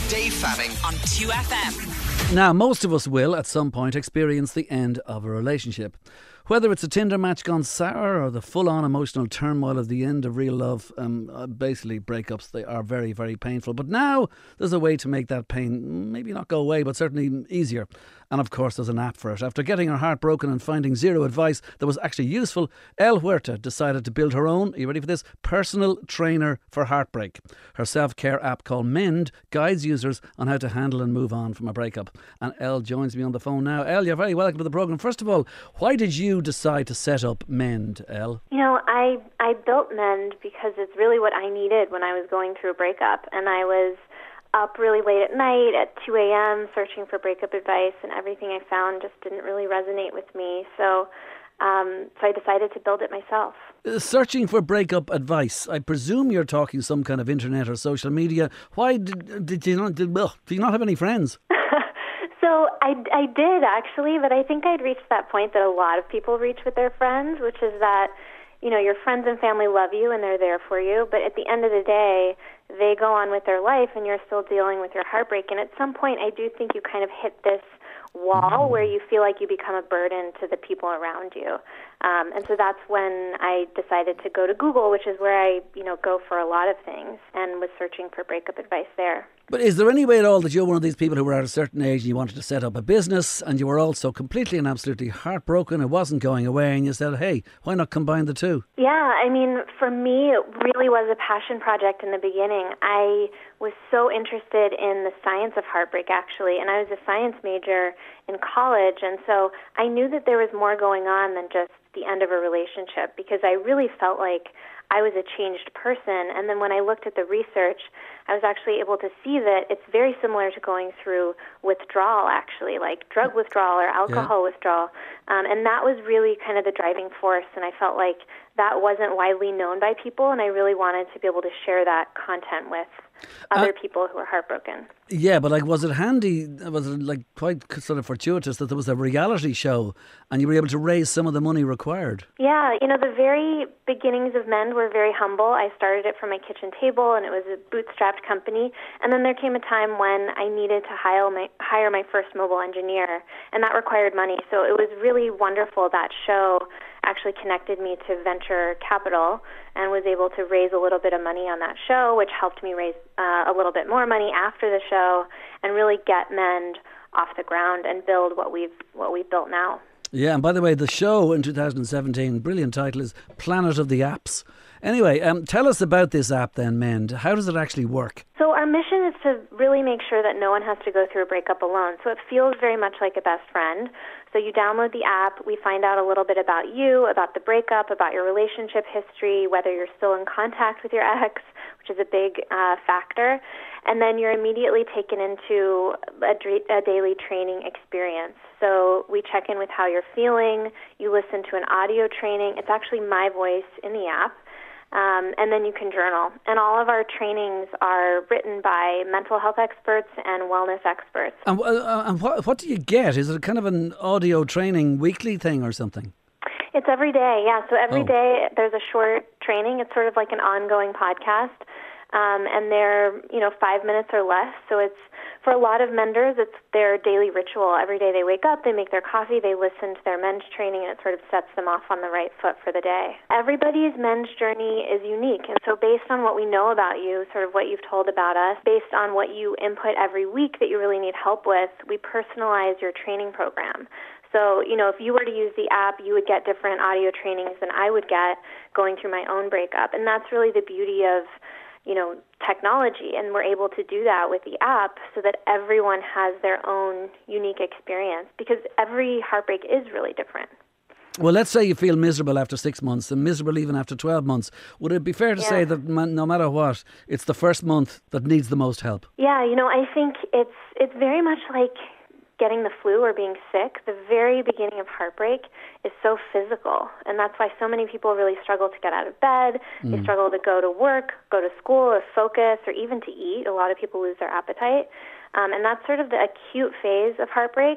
Dave Fanning on 2FM. Now, most of us will, at some point, experience the end of a relationship. Whether it's a Tinder match gone sour or the full-on emotional turmoil of the end of real love, basically breakups, they are very, very painful. But now there's a way to make that pain maybe not go away, but certainly easier. And of course there's an app for it. After getting her heart broken and finding zero advice that was actually useful, El Huerta decided to build her own, are you ready for this, personal trainer for heartbreak. Her self-care app called Mend guides users on how to handle and move on from a breakup. And El joins me on the phone now. El, you're very welcome to the programme. First of all, why did you decide to set up Mend, El? You know, I built Mend because it's really what I needed when I was going through a breakup. And I was up really late at night at 2 a.m. searching for breakup advice, and everything I found just didn't really resonate with me. So I decided to build it myself. Searching for breakup advice. I presume you're talking some kind of internet or social media. Why did you not? Do you not have any friends? So I did actually, but I think I'd reached that point that a lot of people reach with their friends, which is that, you know, your friends and family love you and they're there for you, but at the end of the day, they go on with their life and you're still dealing with your heartbreak. And at some point, I do think you kind of hit this wall where you feel like you become a burden to the people around you. And so that's when I decided to go to Google, which is where I, go for a lot of things, and was searching for breakup advice there. But is there any way at all that you're one of these people who were at a certain age and you wanted to set up a business and you were also completely and absolutely heartbroken, it wasn't going away, and you said, hey, why not combine the two? Yeah, I mean, for me, it really was a passion project in the beginning. I was so interested in the science of heartbreak, actually, and I was a science major in college, and so I knew that there was more going on than just the end of a relationship, because I really felt like I was a changed person. And then when I looked at the research, I was actually able to see that it's very similar to going through withdrawal, actually, like drug withdrawal or alcohol withdrawal. And that was really kind of the driving force. And I felt like that wasn't widely known by people, and I really wanted to be able to share that content with other people who are heartbroken. Yeah, but was it handy, was it quite sort of fortuitous that there was a reality show and you were able to raise some of the money required? Yeah, the very beginnings of Mend were very humble. I started it from my kitchen table, and it was a bootstrapped company. And then there came a time when I needed to hire my first mobile engineer, and that required money. So it was really wonderful. That show actually connected me to venture capital and was able to raise a little bit of money on that show, which helped me raise a little bit more money after the show and really get Mend off the ground and build what we've built now. Yeah, and by the way, the show in 2017, brilliant title, is Planet of the Apps. Anyway, tell us about this app then, Mend. How does it actually work? So our mission is to really make sure that no one has to go through a breakup alone. So it feels very much like a best friend. So you download the app, we find out a little bit about you, about the breakup, about your relationship history, whether you're still in contact with your ex, which is a big factor. And then you're immediately taken into a daily training experience. So we check in with how you're feeling. You listen to an audio training. It's actually my voice in the app. And then you can journal. And all of our trainings are written by mental health experts and wellness experts. And what do you get? Is it kind of an audio training weekly thing or something? It's every day, yeah. So every day there's a short training. It's sort of like an ongoing podcast. And they're, 5 minutes or less. So it's, for a lot of menders, it's their daily ritual. Every day they wake up, they make their coffee, they listen to their Mend training, and it sort of sets them off on the right foot for the day. Everybody's Mend journey is unique. And so based on what we know about you, sort of what you've told about us, based on what you input every week that you really need help with, we personalize your training program. So, if you were to use the app, you would get different audio trainings than I would get going through my own breakup. And that's really the beauty of technology, and we're able to do that with the app so that everyone has their own unique experience, because every heartbreak is really different. Well, let's say you feel miserable after 6 months and miserable even after 12 months. Would it be fair to say that no matter what, it's the first month that needs the most help? Yeah, I think it's very much like getting the flu or being sick. The very beginning of heartbreak is so physical, and that's why so many people really struggle to get out of bed. They struggle to go to work, go to school, or focus, or even to eat. A lot of people lose their appetite, and that's sort of the acute phase of heartbreak.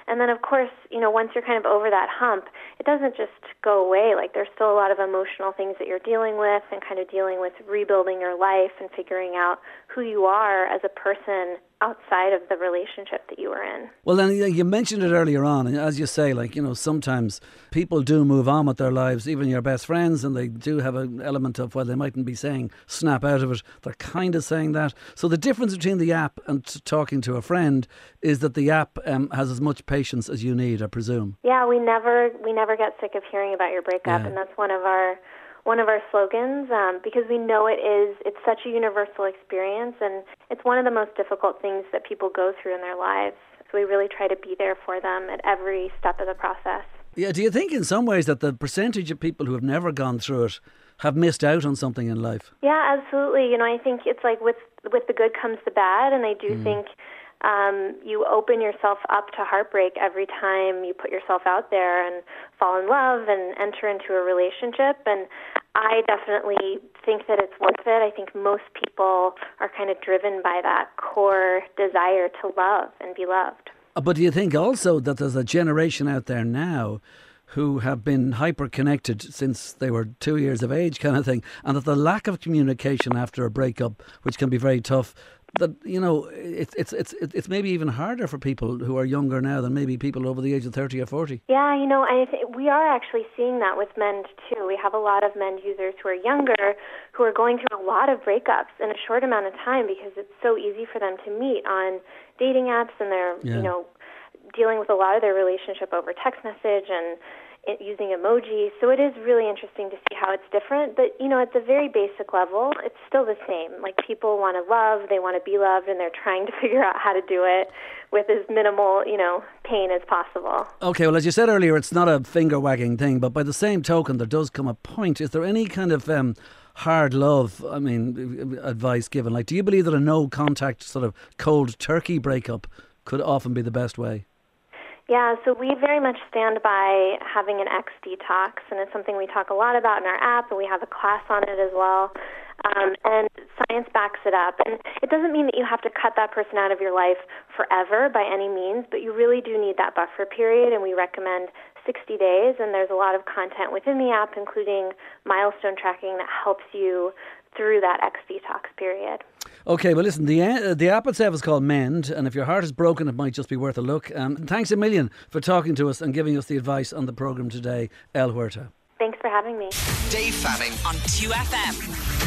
And then, of course, once you're kind of over that hump, it doesn't just go away. Like, there's still a lot of emotional things that you're dealing with and kind of dealing with rebuilding your life and figuring out who you are as a person outside of the relationship that you were in. Well, then you mentioned it earlier on, and as you say, sometimes people do move on with their lives, even your best friends, and they do have an element of, well, they mightn't be saying snap out of it, they're kind of saying that. So the difference between the app and talking to a friend is that the app has as much patience as you need, I presume. Yeah, we never get sick of hearing about your breakup, and that's one of our slogans, because we know it's such a universal experience, and it's one of the most difficult things that people go through in their lives. So we really try to be there for them at every step of the process. Yeah, do you think in some ways that the percentage of people who have never gone through it have missed out on something in life? Yeah, absolutely. I think it's like with the good comes the bad, and I do think you open yourself up to heartbreak every time you put yourself out there and fall in love and enter into a relationship. And I definitely think that it's worth it. I think most people are kind of driven by that core desire to love and be loved. But do you think also that there's a generation out there now who have been hyper-connected since they were 2 years of age kind of thing, and that the lack of communication after a breakup, which can be very tough, that, it's maybe even harder for people who are younger now than maybe people over the age of 30 or 40? Yeah, I think we are actually seeing that with men too. We have a lot of men users who are younger who are going through a lot of breakups in a short amount of time because it's so easy for them to meet on dating apps, and they're, dealing with a lot of their relationship over text message and using emojis. So it is really interesting to see how it's different. But, at the very basic level, it's still the same. Like, people want to love, they want to be loved, and they're trying to figure out how to do it with as minimal, pain as possible. Okay, well, as you said earlier, it's not a finger-wagging thing, but by the same token, there does come a point. Is there any kind of hard love, advice given? Like, do you believe that a no-contact sort of cold turkey breakup could often be the best way? Yeah, so we very much stand by having an ex detox, and it's something we talk a lot about in our app, and we have a class on it as well. And science backs it up. And it doesn't mean that you have to cut that person out of your life forever by any means, but you really do need that buffer period, and we recommend 60 days. And there's a lot of content within the app, including milestone tracking, that helps you through that ex detox period. Okay, well, listen, the app itself is called Mend, and if your heart is broken, it might just be worth a look. Thanks a million for talking to us and giving us the advice on the programme today, El Huerta. Thanks for having me. Dave Fanning on 2FM.